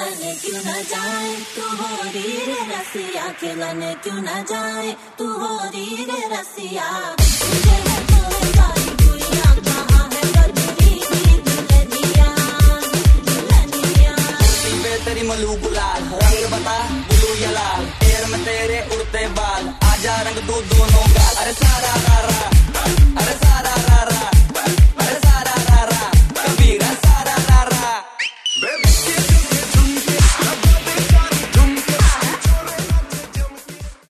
तने क्यों न जाए तू हो री रे रसिया खिलने क्यों न जाए तू हो री रे रसिया तुझे है कोई बारी गुड़िया कहाँ है कजरी की दुल्हनिया दुल्हनिया तेरी मलू गुलाल रंग बता ब्लू या लाल पैर में तेरे उड़ते बाल आजा रंग तू दोनों गाल अरे सारा गारा अरे